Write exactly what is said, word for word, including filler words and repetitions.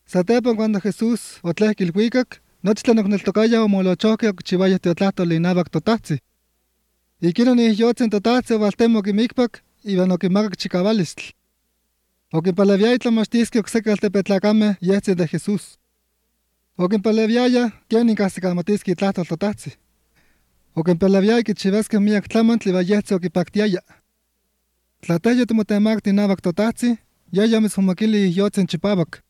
Satepan cuando Jesús otlehki ilhuikak, nochi tlen okneltokayah omolochohkeh okichiwayah tiotlahtos inawak totajtzi. Ikinon ihyotzin totajtzi owaltemok inmikpak iwan okinmakak chikawalistl. Okinpaleviaya tlamachtiskeh okseki altepetlakameh yehtzi de Jesús. Okinpaleviaya kenin kahsikamatiskeh itlahtol totajtzi. Okinpaleviaya kichiwaskeh miyak tlamantli iwan yehtzi okipaktiaya. Tla teh yotimotemakti inawak totajtzi, yeh yomitzmomakili ihyotzin chipawak.